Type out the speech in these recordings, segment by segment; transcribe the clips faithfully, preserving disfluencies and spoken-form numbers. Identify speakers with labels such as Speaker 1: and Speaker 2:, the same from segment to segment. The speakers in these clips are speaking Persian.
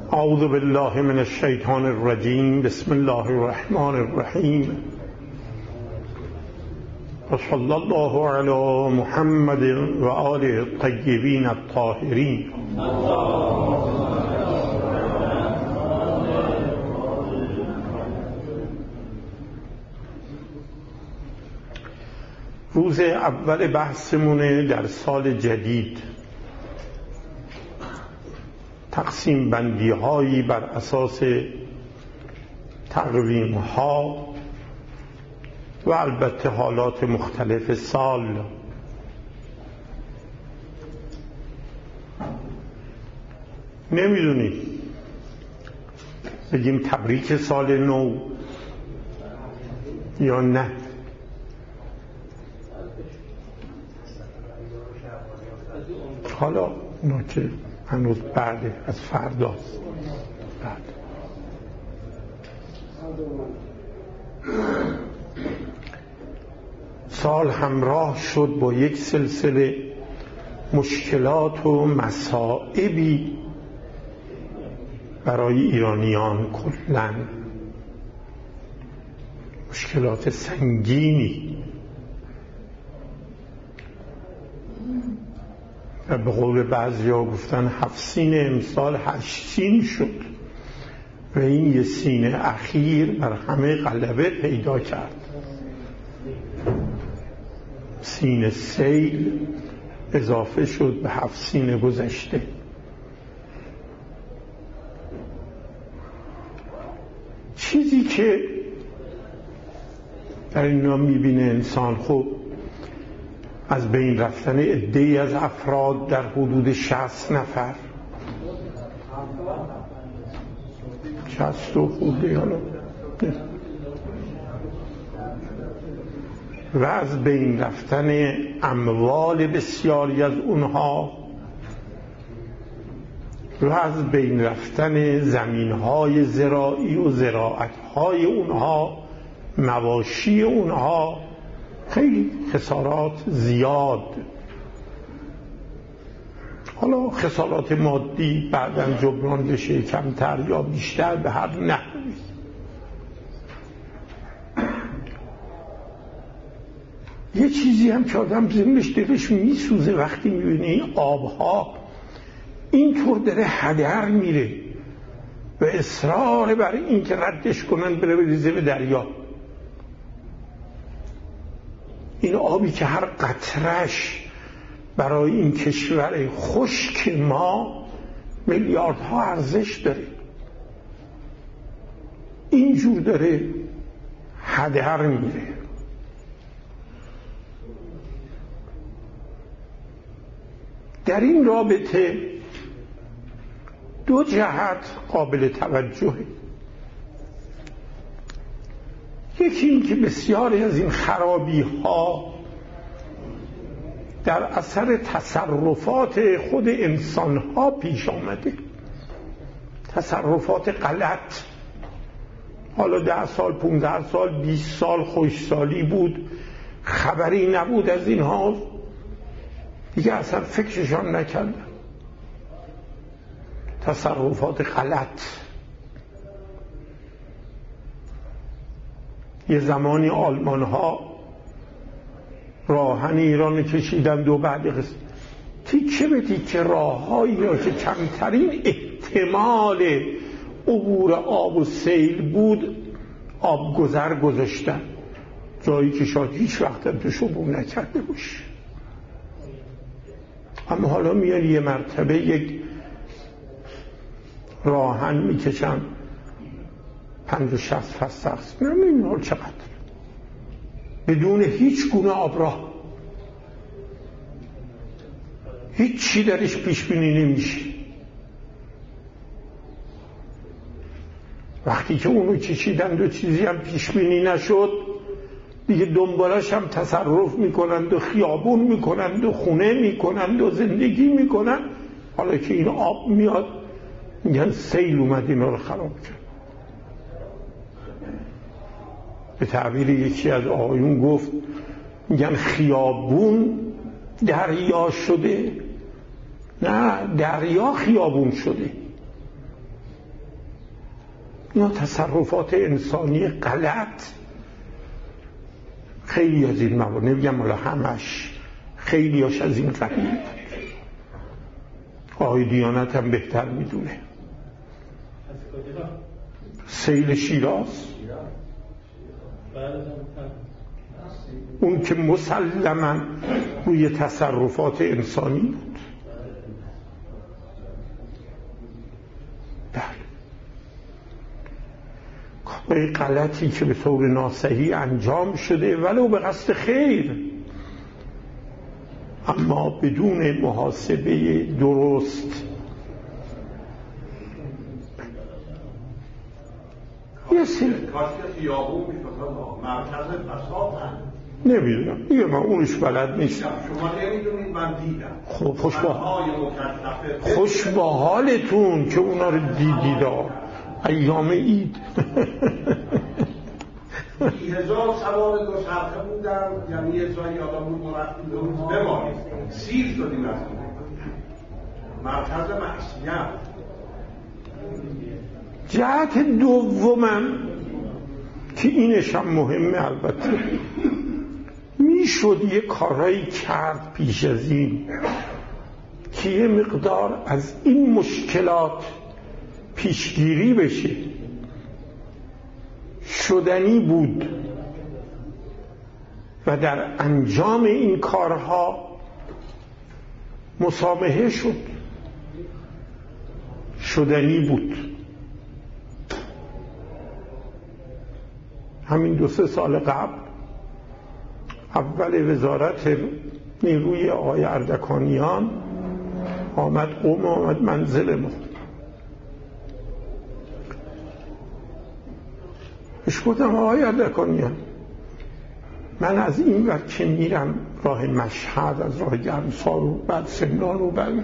Speaker 1: اعوذ بالله من الشیطان الرجیم. بسم الله الرحمن الرحیم. وصلی الله علی محمد و آله الطیبین الطاهرین. روز اول بحثمونه در سال جدید. تقسیم بندی هایی بر اساس تقویم ها و البته حالات مختلف سال. نمیدونید بگیم تبریک سال نو یا نه؟ حالا اونا که هنوز بعد از فرداست. بعد سال همراه شد با یک سلسله مشکلات و مصائبی برای ایرانیان کلاً، مشکلات سنگینی و به قول بعضیا گفتن هفت سین امسال هشت سین شد و این یه سین اخیر بر همه غلبه پیدا کرد. سین سیل اضافه شد به هفت سین گذشته. چیزی که در اینا میبینه انسان، خب از بین رفتن عده‌ای از افراد در حدود شصت نفر، شصت و خورده حالا، و از بین رفتن اموال بسیاری از اونها و از بین رفتن زمین‌های زراعی و زراعت‌های اونها، مواشی اونها، خیلی خسارات زیاد. حالا خسارات مادی بعداً جبران بشه، کمتر یا بیشتر، به هر نحوی. یه چیزی هم که آدم ذهنش دلش میسوزه وقتی میبینه این آبها اینطور داره هدر میره و اصرار بر این که ردش کنن بره بریزه به دریا. این آبی که هر قطرش برای این کشور خشک ما میلیاردها ارزش داره، اینجور داره هدر میره. در این رابطه دو جهت قابل توجهه. یکی این که بسیاری از این خرابی ها در اثر تصرفات خود انسان ها پیش آمده، تصرفات غلط. حالا ده سال، پونزده سال، بیست سال خوشسالی بود، خبری نبود از اینها، دیگه اصلا فکرشان نکردن. تصرفات غلط. یه زمانی آلمان ها راهن ایران کشیدند و بعد قصد تیکه به تیکه راه هایی را که کمترین احتمال عبور آب و سیل بود آب گذر گذاشتن، جایی که شاید هیچ وقت هم توش عبور نکرده باشه. اما حالا میان یه مرتبه یک راهن میکشن پنج و شصت فستقس، نمیدونم چقدر، بدون هیچ گونه آبراه، هیچ چی درش پیش بینی نمیشه. وقتی که اونو کشیدند و چیزی هم پیش بینی نشد، دیگه دنبالش هم تصرف میکنند و خیابون میکنند و خونه میکنند و زندگی میکنند. حالا که این آب میاد میگن سیل اومد اینا رو خراب کرد. به تعبیر یکی از آقایون گفت، میگن خیابون دریا شده. نه، دریا خیابون شده. اینا تصرفات انسانی غلط. خیلی از این موارد، نمیگم مالا همش، خیلی هاش از این قبیل بود. آقای دیانت هم بهتر میدونه. سیل شیراز اون که مسلماً روی تصرفات انسانی بود. بله، کار غلطی که به طور ناصحیح انجام شده ولو به قصد خیر، اما بدون محاسبه درست. یه سری نمیدونم دیگه، من اونش بلد نیستم.
Speaker 2: شما نمیدونید، من دیدم.
Speaker 1: خب خوش با خوش با حالتون که اونا رو دیدید ایام عید.
Speaker 2: هزار سوار دو شرخه بودم، یعنی یه جایی آدم بود مرخیم دو روز بمانید سیر شدیم از مرکز معصیت.
Speaker 1: جهت دومم که اینش هم مهمه، البته میشد یه کارایی کرد پیش از این که یه مقدار از این مشکلات پیشگیری بشه. شدنی بود و در انجام این کارها مسامحه شد. شدنی بود. همین دو سه سال قبل اول وزارت نیروی آقای اردکانیان آمد قم، آمد منزل ما. اش گفتم آقای اردکانیان، من از این ور که میرم راه مشهد، از راه گرمسار و بعد سمنان و بعد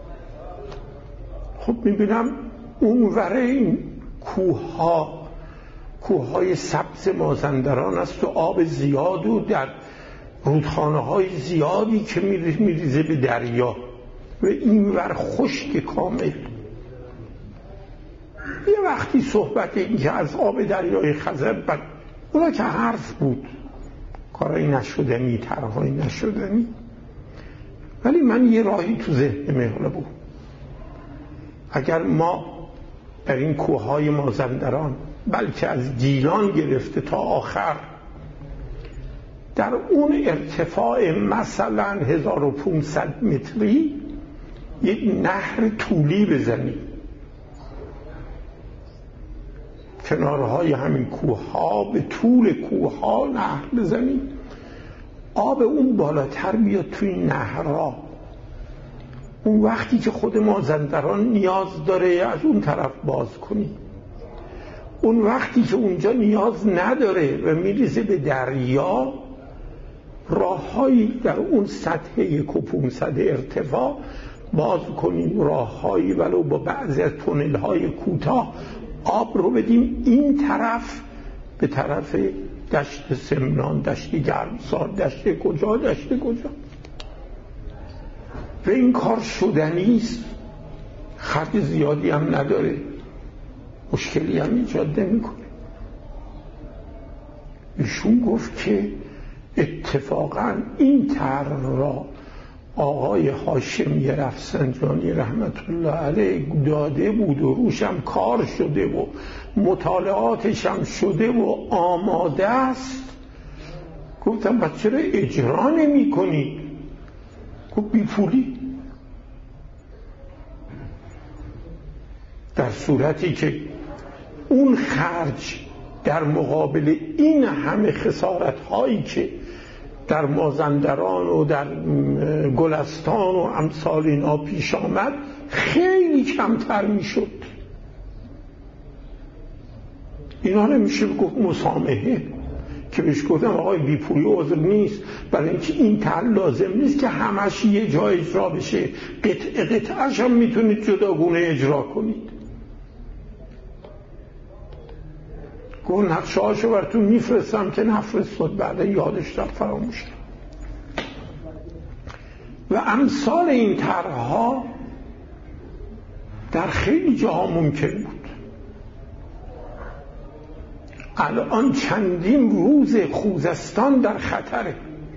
Speaker 1: خب میبینم اون ور این کوه ها کوههای سبز مازندران است و آب زیاد و در رودخانه های زیادی که میریزه به دریا و این ور خشک کامل. یه وقتی صحبت این که از آب دریای خزر بعد اونا که حرف بود، کارهای نشدنی، طرحهای نشدنی، ولی من یه راهی تو ذهن مهره بود. اگر ما در این کوههای مازندران، بلکه از گیلان گرفته تا آخر، در اون ارتفاع مثلا هزار و پانصد متری یک نهر طولی بزنیم، کنارهای همین کوه ها به طول کوه ها نهر بزنیم، آب اون بالاتر بیاد توی نهرها، اون وقتی که خود مازندران نیاز داره از اون طرف باز کنیم، اون وقتی که اونجا نیاز نداره و میریزه به دریا، راههایی در اون سطح یک و پونصد ارتفاع باز کنیم، راههایی ولو با بعضی از تونل‌های کوتاه آب رو بدیم این طرف، به طرف دشت سمنان، دشت گرمسار، دشت کجا دشت کجا و این کار شدنی است. خرج زیادی هم نداره، مشکلی هم ایجاد نمی‌کنه. ایشون گفت که اتفاقا این طرح را آقای هاشمی رفسنجانی رحمت الله علیه داده بود و روشم کار شده و مطالعاتش هم شده و آماده است. گفتم بس چرا اجرا نمی کنی؟ گفت بی پولی. در صورتی که اون خرج در مقابل این همه خسارت هایی که در مازندران و در گلستان و امثال اینا پیش آمد خیلی کمتر میشد. اینا نمیشه گفت مسامحه، که بهش گفتم آقای بی پولی عذر نیست، برای اینکه این طرح لازم نیست که همش یه جا اجرا بشه، قطعه قطعه‌اش هم میتونید جداگونه اجرا کنید. گفت نقشه هاشو براتون میفرستم که نفرستاد، بعد یادش رفت، فراموش کرد. و امثال این طرح‌ها در خیلی جاها ممکن بود. الان چندین روز خوزستان در خطره.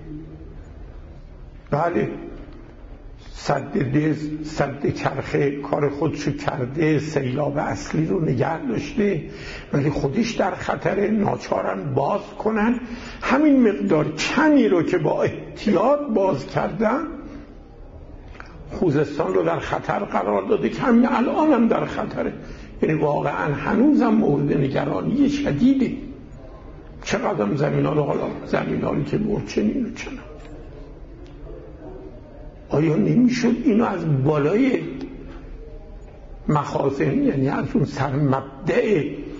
Speaker 1: بله، سد دز، سد چرخه کار خودشو کرده، سیلاب اصلی رو نگه داشته، ولی خودش در خطره، ناچارن باز کنن. همین مقدار کمی رو که با احتیاط باز کردن خوزستان رو در خطر قرار داده که همین الان هم در خطره. یعنی واقعا هنوزم مورد نگرانی شدیده. چقدر زمین ها رو، حالا زمین هایی که برچنین و چنان، آیا نمیشد اینو از بالای مخازن، یعنی از اون سر مبدأ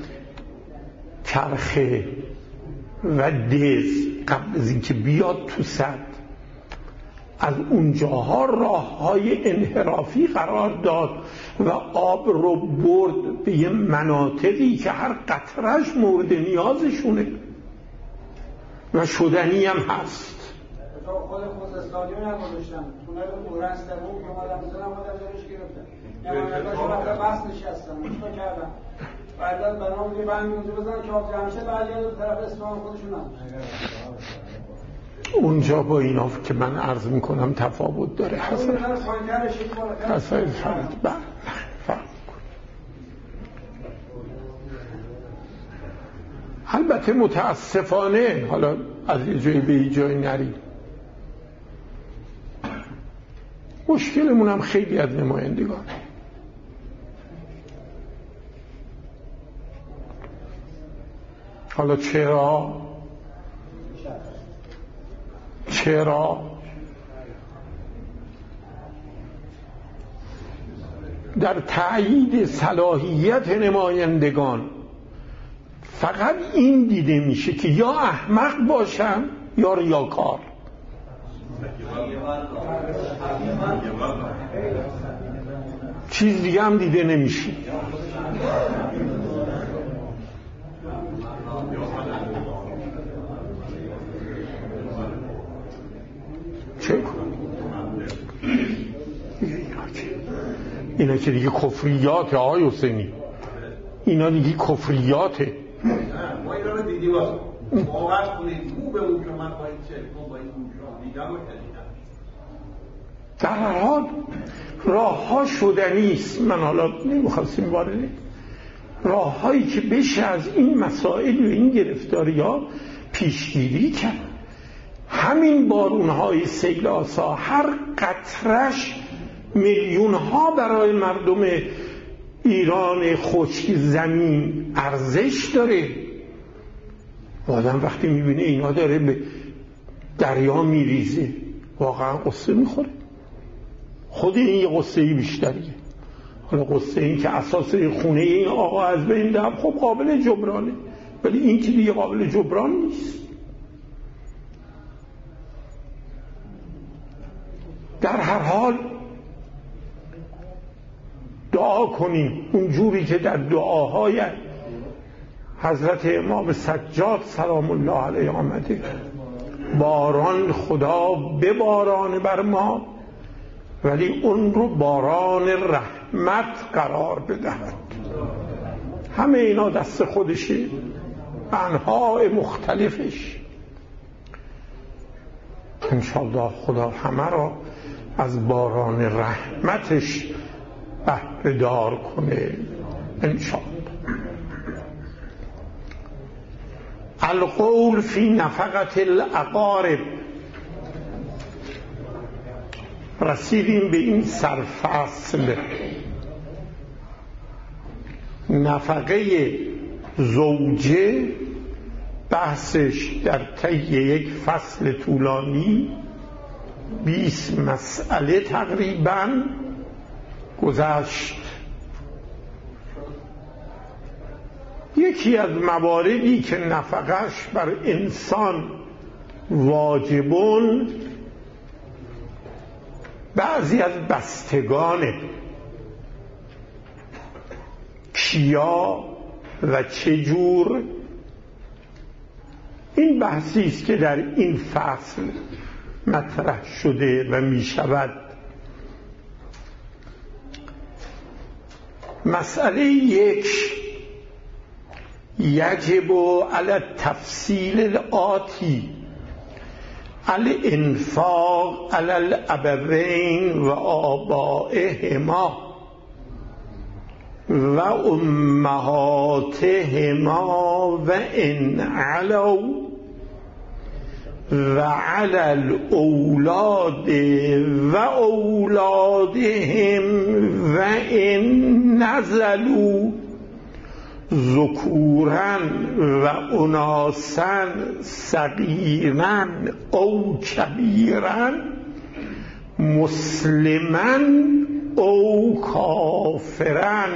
Speaker 1: چرخه و دز، قبل از اینکه بیاد تو سد، از اونجاها راه های انحرافی قرار داد و آب رو برد به یه مناطقی که هر قطرش مورد نیازشونه و شدنی هم هست.
Speaker 3: خود خوزستانی رو هم گذاشتن تونل دورن سوم که اومدن بزنم اومدن جلوش گرفتن نمایندگاش وقتا بس نشستن مشتا کردن بعد بنا بودی بند اونجا بزنن که آب جمع شه برگردن به طرف اصفهان خودشون هم اونجا
Speaker 1: با اینا که من عرض میکنم تفاوت داره. حسن حسن فرد بله فرق کن. البته متاسفانه حالا از یه جایی به یه جایی نریم، مشکلمون هم خیلی از نمایندگان. حالا چرا چرا در تأیید صلاحیت نمایندگان فقط این دیده میشه که یا احمق باشن یا ریاکار. چیز دیگه هم دیده نمیشه. چه کن؟ اینا که دیگه کفریاته آقای حسینی، اینا دیگه کفریاته.
Speaker 2: ما اینا رو دیدی واسه باور کنید مو به اون که من با این تلفن با این گوشا دیدم و کلیدم.
Speaker 1: در هر حال راه ها شدنی است. من حالا نمیخواستیم وارد راه هایی که بشه از این مسائل و این گرفتاری ها پیشگیری کرد. همین بارون های سیل آسا هر قطرش میلیون ها برای مردم ایران خشک زمین ارزش داره. آدم وقتی میبینه اینا داره به دریا میریزه واقعا قصه میخوره. خود این یه قصه بیشتریه. حالا قصه این که اساس خونه این آقا از بین رفت خب قابل جبرانه، ولی این که دیگه قابل جبران نیست. در هر حال دعا کنیم اونجوری که در دعاهای حضرت امام سجاد سلام الله علیه آمده، باران خدا بباران بر ما ولی اون رو باران رحمت قرار بدهد. همه اینا دست خودشه، انواع مختلفش. انشاءالله خدا همه را از باران رحمتش بهره دار کنه انشاءالله. القول فی نفقت الاقارب. رسیدیم به این سرفصل، نفقه زوجه، بحثش در طی یک فصل طولانی بیست مسئله تقریبا گذشت. یکی از مواردی که نفقش بر انسان واجبون بعضی از بستگانه، کیا و چجور، این بحثی است که در این فصل مطرح شده و می شود. مسئله یک، یجب علی التفصیل الآتی الانفاق علی الابوین و آبائهما و امهاتهما و ان علو و علی الاولاد و اولادهم و ان نزلوا ذکورا و اناسا صغیرا او کبیرا مسلما او کافرا.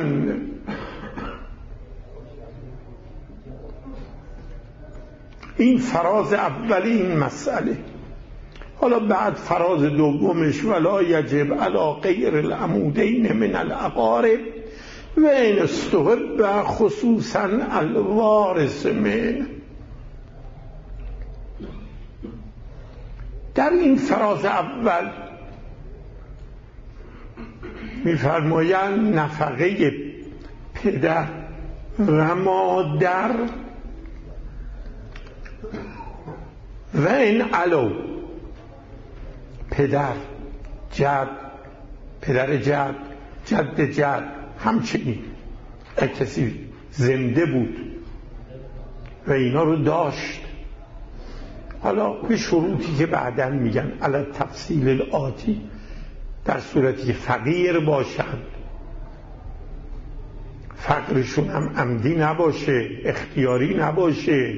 Speaker 1: این فراز اول این مسئله. حالا بعد فراز دومش ولا یجب علی غیر العمودین من الاقارب و این استحب خصوصا الوارث من. در این فراز اول می‌فرمایند نفقه پدر و مادر و این علو پدر جد پدر جد جد جد همچنین اگه کسی زنده بود و اینا رو داشت، حالا به شروطی که بعداً میگن علی تفصیل الآتی، در صورتی که فقیر باشند، فقرشون هم عمدی نباشه، اختیاری نباشه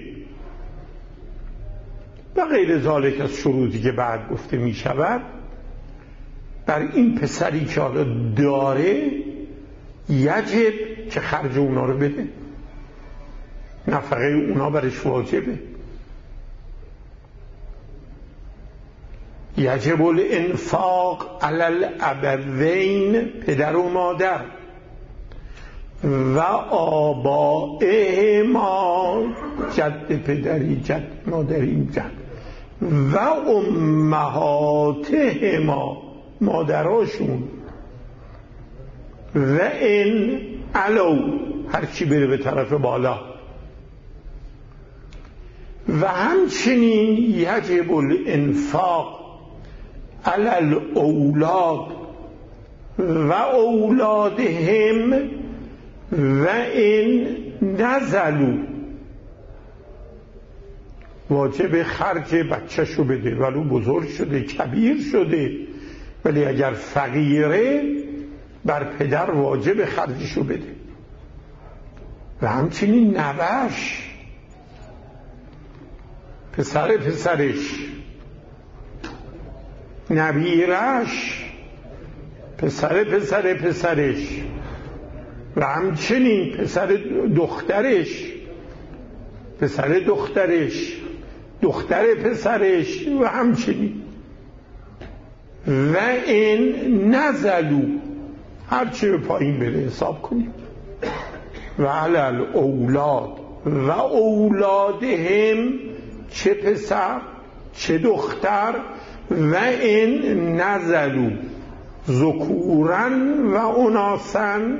Speaker 1: و غیر ذالک از شروطی که بعد گفته می شود، بر این پسری که حالا داره یجب که خرج اونا رو بده، نفقه اونا برش واجبه. یجب الانفاق علی الابوین پدر و مادر و آبائهما جد پدری جد مادری جد و امهاتهما مادراشون و این علو هرچی بره به طرف بالا و همچنین یجب الانفاق علی الاولاد و اولادهم و این نزلوا واجب خرج بچه شو بده ولو بزرگ شده کبیر شده، ولی اگر فقیره بر پدر واجب خرجشو بده و همچنین نوش پسر پسرش نبیرش پسر پسر پسرش و همچنین پسر دخترش پسر دخترش دختر پسرش و همچنین و این نزلو هرچی به پایین بره حساب کنیم و علل اولاد و اولادهم چه پسر چه دختر و این نزلو ذکورن و اناسن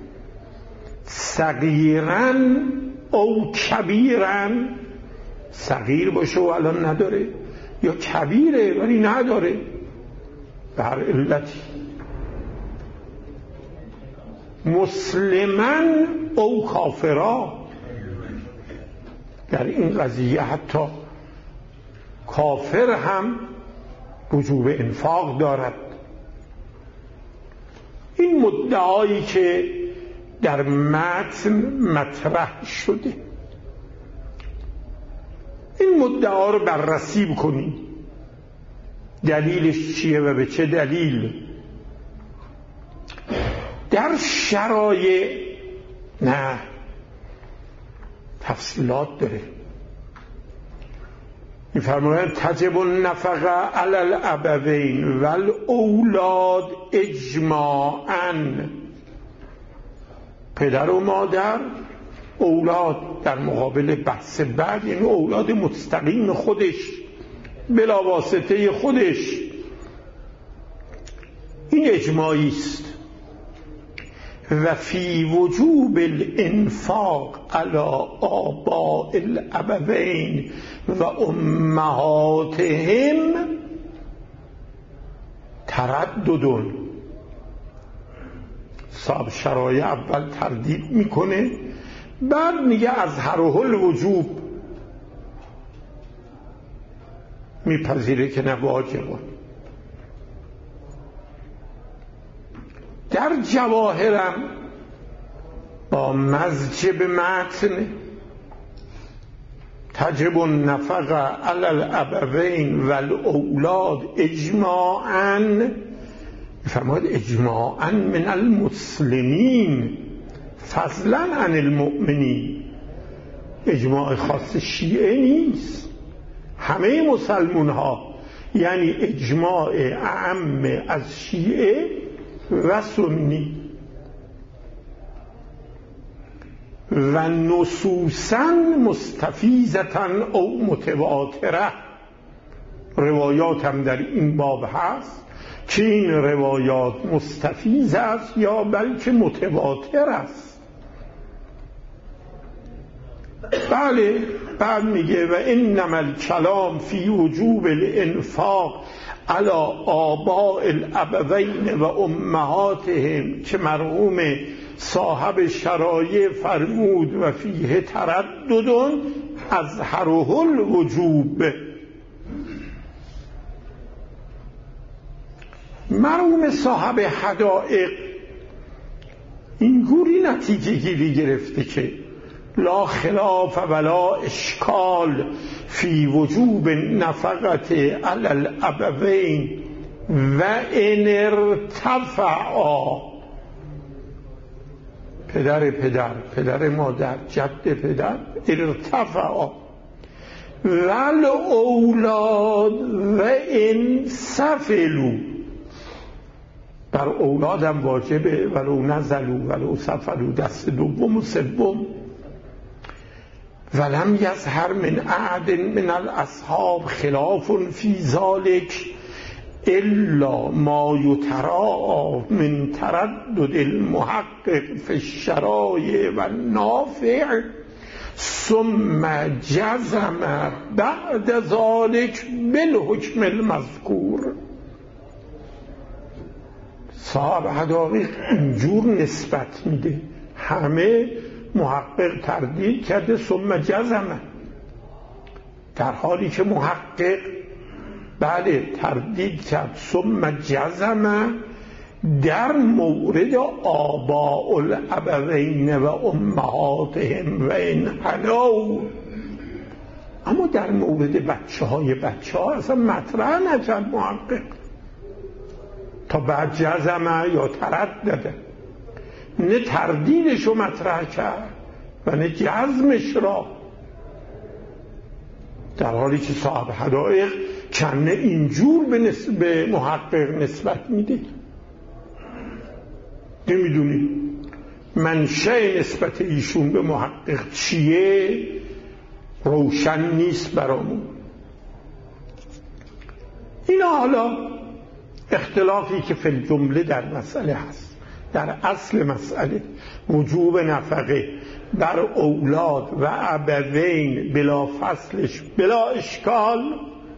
Speaker 1: صغیرن او کبیرن، صغیر باشه و الان نداره یا کبیره ولی نداره به هر علتی، مسلمن او کافرا. در این قضیه حتی کافر هم وجوب انفاق دارد. این مدعایی که در متن مطرح شده، این مدعا رو بررسی بکنیم دلیلش چیه و به چه دلیل. در شرایع نه تفصیلات داره. می‌فرمایند تجب النفقه علی الابوین و الاولاد اجماعاً، پدر و مادر اولاد در مقابل بحث بعد یعنی اولاد مستقیم خودش بلا واسطه خودش، این اجماعی است. و فی وجوب الانفاق علی آباء الابوین و امهاتهم تردد. صاحب شرایع اول تردید میکنه، بعد میگه از هر حال وجوب میپذیره که نه واجبه. در جواهرم با مزج به متن تجب النفقه علی الابوین و الاولاد اجماعاً، میفرماید اجماعاً من المسلمین فضلا عن المؤمنین. اجماع خاص شیعه نیست، همه مسلمون ها، یعنی اجماع اعم از شیعه و سنی. و نصوصا مستفیضتا او متواتره، روایات هم در این باب هست که این روایات مستفیض است یا بلکه متواتر است. بله. بعد میگه و انما الکلام فی وجوب الانفاق علی آباء الابوین و امهاتهم که مرحوم صاحب شرایع فرمود و فیه تردد از هره الوجوب. مرحوم صاحب حدائق اینگوری نتیجه گیری گرفته که لا خلاف ولا اشکال فی وجوب نفقت علی الابوین و ان ارتفعا، پدر پدر، پدر مادر، جد پدر، ارتفعا ول اولاد و ان سفلوا، بر اولادم واجبه ولو نزلوا ولو سفلوا، دست دوم و سوم. ولم یظهر من احد من الاصحاب خلاف فی ذلک الا ما یتراءى من تردد المحقق فی الشرایع و النافع ثم جزم بعد ذلك بالحکم المذکور. صاحب حدائق اینجور نسبت میده، همه محقق تردید کرده ثم جزمه، در حالی که محقق بله تردید کرد ثم جزمه در مورد آباء الابوین و امهاتهم و ان حلوا، اما در مورد بچه های بچه ها اصلا مطرح نکرد محقق تا بعد جزمه یا تردده، نه تردیدش رو مطرح کرد و نه جزمش را، در حالی که صاحب حدائق کنه اینجور به, نسبت به محقق نسبت میده. نمیدونی منشأ نسبت ایشون به محقق چیه؟ روشن نیست برامون. اینا حالا اختلافی که فی الجمله در مسئله هست. در اصل مسئله وجوب نفقه بر اولاد و ابوین بلا فصلش بلا اشکال،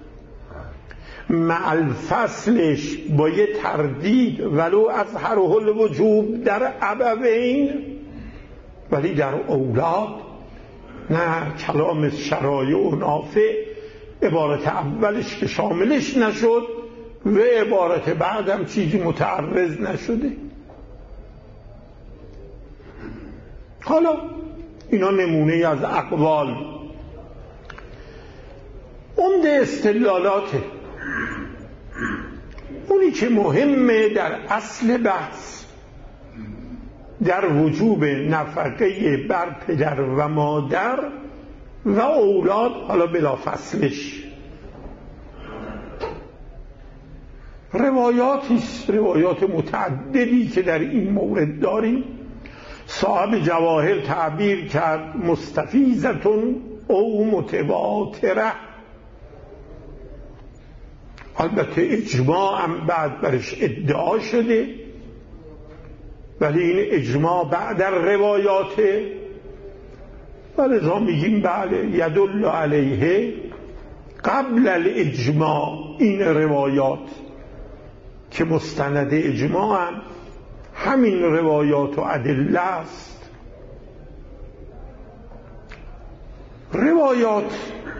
Speaker 1: مع الفصلش با یه تردید ولو از هر حل وجوب در ابوین، ولی در اولاد نه. کلام شرایع و نافع عبارت اولش که شاملش نشد و عبارت بعدم چیزی متعرض نشده. حالا اینا نمونه از اقوال. عمده استدلالاته، اونی که مهمه در اصل بحث در وجوب نفقه بر پدر و مادر و اولاد، حالا بلا فصلش روایاتی روایات متعددی که در این مورد داریم. صاحب جواهر تعبیر کرد مستفیضتون او متواتره، البته اجماع هم بعد برش ادعا شده ولی این اجماع بعد در روایاته، ولذا میگیم بله یدل علیه قبل الاجماع. این روایات که مستند اجماع هم همین روایات و ادله است. روایات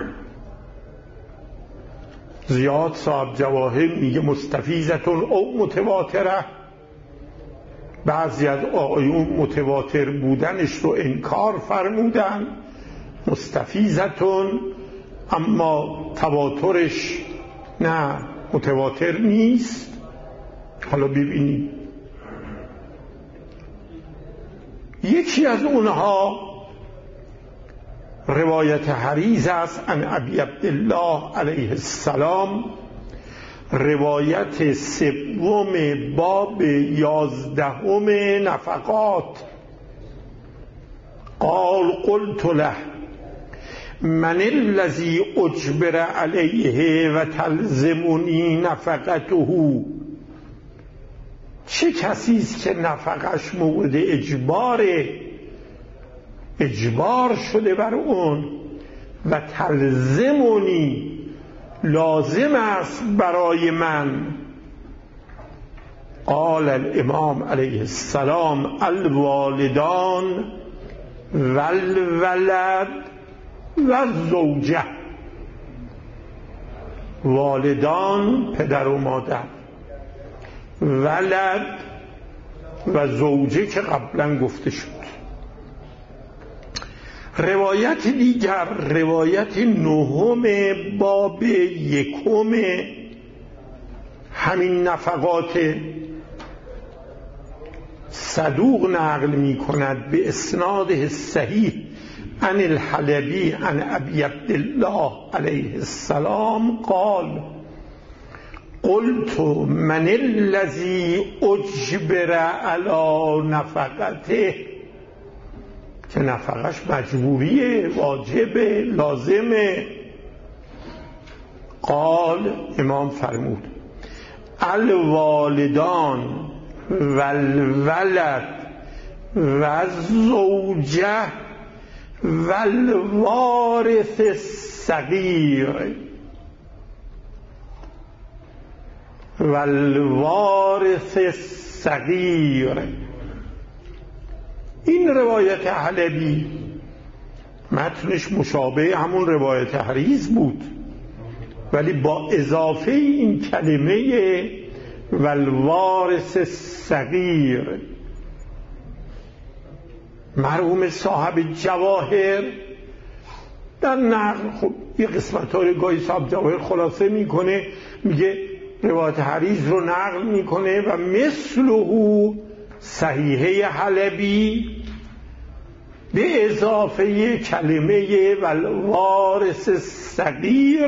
Speaker 1: زیاد صاحب جواهر میگه مستفیضتون او متواتره، بعضی از آیون متواتر بودنش رو انکار فرمودن، مستفیضتون اما تواترش نه متواتر نیست. حالا ببینید یکی از اونها روایت حریز است عن ابی عبدالله علیه السلام، روایت سوم باب یازدهم نفقات. قال قلت له من الذی اجبر علیه و تلزمنی نفقته، چه کسی است که نفقش مورد اجباره، اجبار شده بر اون، و تلزمنی لازم است برای من. قال الامام علیه السلام الوالدان والولد والزوجه، والدان پدر و مادر، ولد و زوجه که قبلا گفته شد. روایت دیگر روایت نهم باب یکم همین نفقات صدوق نقل می کند به اسناده صحیح عن الحلبی عن ابی عبدالله علیه السلام قال قلت من الذی اجبر علی نفقته، که نفقش مجبوریه، واجبه، لازمه. قال امام فرمود الوالدان والولد والزوجه والوارث الصغیر والوارث الصغیر. این روایت حلبی متنش مشابه همون روایت حریز بود، ولی با اضافه این کلمه والوارث الصغیر. مرحوم صاحب جواهر در نقل خب یه قسمت ها رو گاهی صاحب جواهر خلاصه میکنه، میگه روایت حریز رو نقل میکنه و مثله صحیحه حلبی به اضافه کلمه والوارث الصغیر.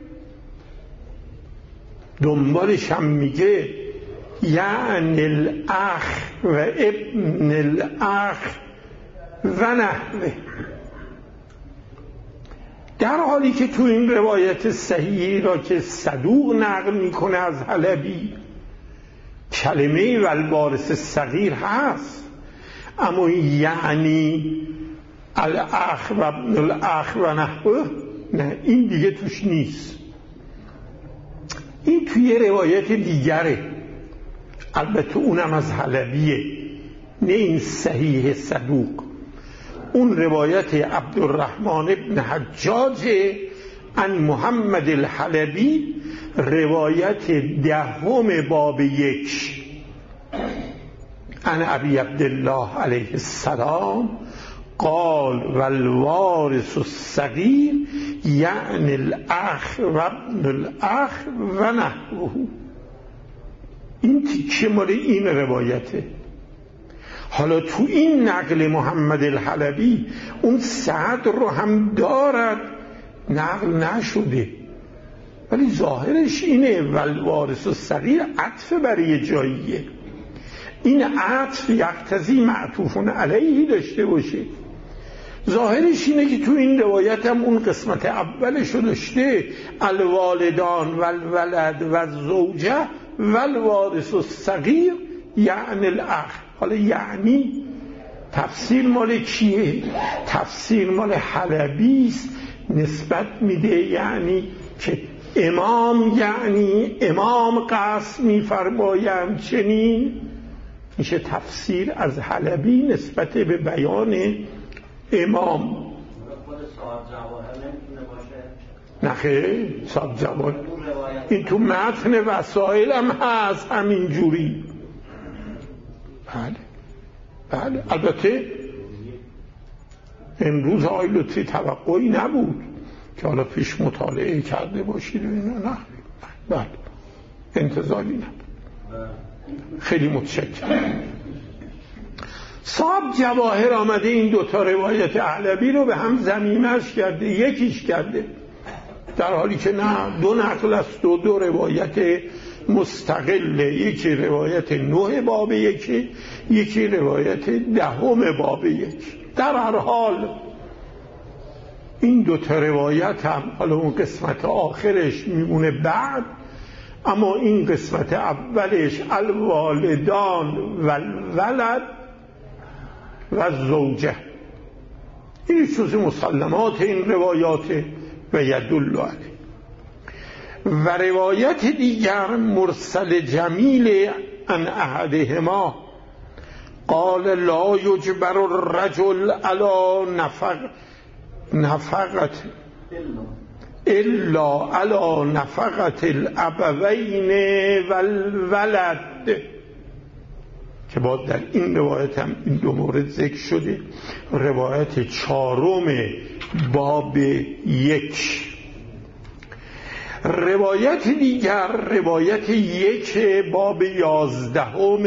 Speaker 1: دنبالش هم میگه یعنی الاخ و ابن الاخ و نحوه، در حالی که تو این روایت صحیحی را که صدوق نقل میکنه از حلبی کلمه والوارث الصغیر هست، اما یعنی الاخ و ابن الاخ و نحوه نه، این دیگه توش نیست. این توی روایت دیگره، البته اونم از حلبیه، نه این صحیح صدوق. اون روایت عبدالرحمن ابن حجاج عن محمد الحلبی، روایت دهم باب یک عن ابی عبدالله علیه السلام قال والوارث الصغیر یعنی الاخ و ابن الاخ و نحوه. این تیکه مال این روایته. حالا تو این نقل محمد الحلبی اون صدر رو هم دارد، نقل نشده، ولی ظاهرش اینه والوارث الصغیر عطف برای جاییه. این عطف یقتضی معطوف علیه داشته باشه. ظاهرش اینه که تو این روایت هم اون قسمت اولش رو داشته، الوالدان والولد والزوجه والوارث الصغیر یعنی الاخ. حالا یعنی تفسیر مال کیه؟ تفسیر مال حلبی است، نسبت میده یعنی که امام یعنی امام قصد میفرمایند چنین. میشه تفسیر از حلبی نسبت به بیان امام.
Speaker 4: خود صاحب جواهر نمیتونه باشه؟
Speaker 1: نه خیر، صاحب جواهر این تو متن وسائل هم هست همین جوری. بله بله. البته امروز آقای لطفی توقعی نبود که حالا پیش مطالعه کرده باشید و اینا. نه بله انتظاری نبود. خیلی متشکرم. صاحب جواهر آمده این دوتا روایت علوی رو به هم ضمیمش کرده، یکیش کرده، در حالی که نه، دو نقل است و دو روایت مستقله. یکی روایت نه باب یکی، یکی روایت دهم باب یک. در هر حال این دوتا روایت هم حالا اون قسمت آخرش میمونه بعد، اما این قسمت اولش الوالدان و الولد و زوجه، این چیز مسلمات این روایات و یدل علیه. و روایت دیگر مرسل جمیل عن احدهما قال لا یجبر الرجل علی نفق نفقت الا علی نفقت الابوین والولد، که باید در این روایت هم این دو مورد ذکر شده. روایت چهارم باب یک. روایت دیگر روایت یک باب یازدهم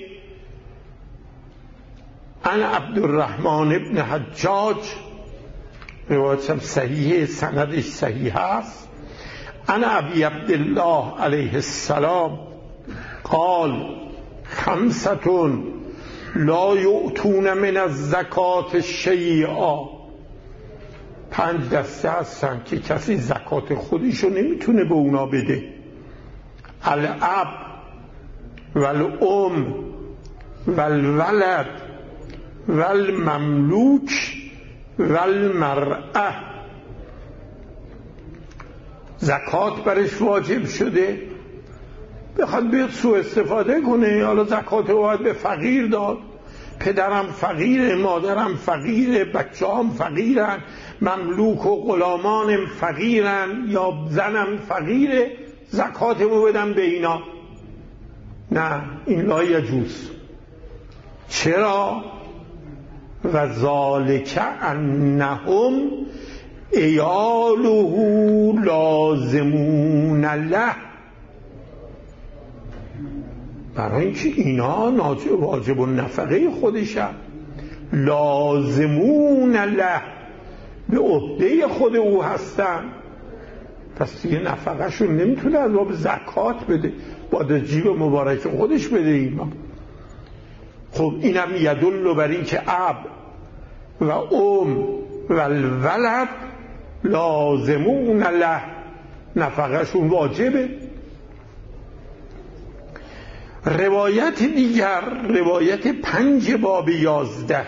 Speaker 1: عن عبدالرحمن ابن حجاج، روایت هم صحیح، سندش صحیح است. عن ابی عبدالله علیه السلام قال خمستون لا یؤتون من الزکات شیئا، پنج دسته هستن که کسی زکات خودشو نمیتونه به اونا بده. الاب والام والولد والمملوک والمرأه، زکات برش واجب شده، بخواد بیاد سوء استفاده کنه، حالا زکات رو باید به فقیر داد، پدرم فقیره، مادرم فقیره، بچه هم فقیرن، مملوک و غلامانم فقیرن، یا زنم فقیره، زکاتمو بدم به اینا. نه، این لا یجوز. چرا؟ و ذالک انهم عیاله لازمون له، برای اینکه اینا واجب النفقه خودشن، لازمون له، به عهده خود او هستن، پس دیگه نفقه شون نمیتونه از باب زکات بده، باید جیب مبارک خودش بده اینا. خب اینم یدل بر این که اب و ام و الولد لازمون له، نفقه شون واجبه. روایت دیگر روایت پنج باب یازده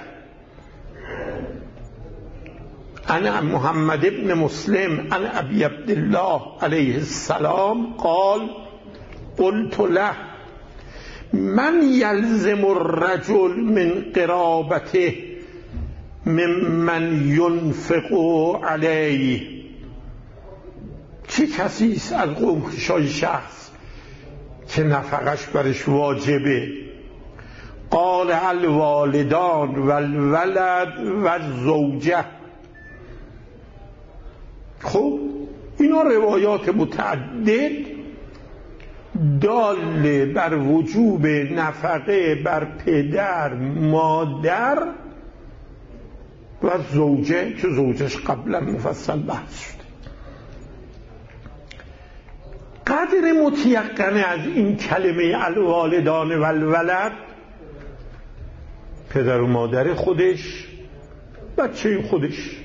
Speaker 1: عن محمد ابن مسلم عن ابی عبدالله علیه السلام قال قلت له من یلزم الرجل من قرابته ممن ینفق علیه، چه کسی است از قومشای شخص که نفقش برش واجبه؟ قال الوالدان والولد والزوجه. خب اینا روایات متعدد دال بر وجوب نفقه بر پدر، مادر و زوجه که زوجش قبلا مفصل بحث شده. قدر متیقنه از این کلمه الوالدان و الولد، پدر و مادر خودش، بچه خودش،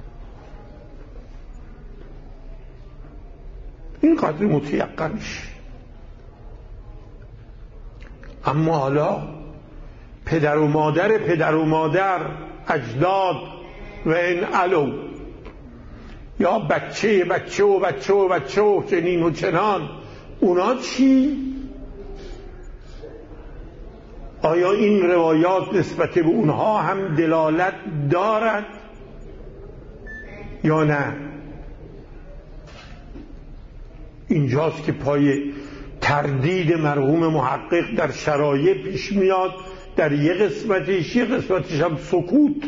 Speaker 1: این قدر متیقنش. اما حالا پدر و مادر پدر و مادر، اجداد و این علو، یا بچه بچه و بچه و بچه و چنین و چنان، اونا چی؟ آیا این روایات نسبت به اونها هم دلالت دارد یا نه؟ اینجاست که پای تردید مرحوم محقق در شرایط پیش میاد، در یه قسمتش، یه قسمتش هم سکوت.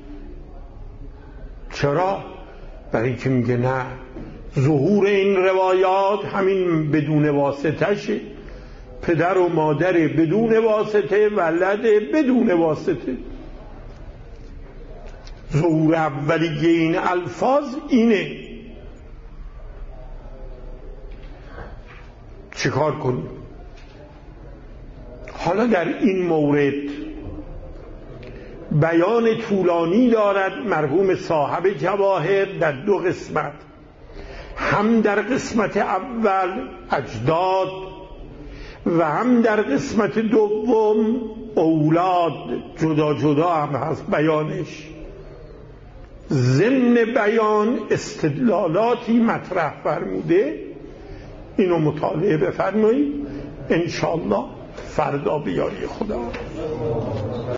Speaker 1: چرا؟ برای اینکه میگه نه، ظهور این روایات همین بدون واسطه شه، پدر و مادر بدون واسطه، ولد بدون واسطه. ظهور اولیه این الفاظ اینه. چیکار کنیم؟ حالا در این مورد بیان طولانی دارد مرحوم صاحب جواهر در دو قسمت، هم در قسمت اول اجداد و هم در قسمت دوم اولاد، جدا جدا هم هست بیانش. ضمن بیان استدلالاتی مطرح فرموده، اینو مطالعه بفرمایید انشاءالله فردا بیاری خدا.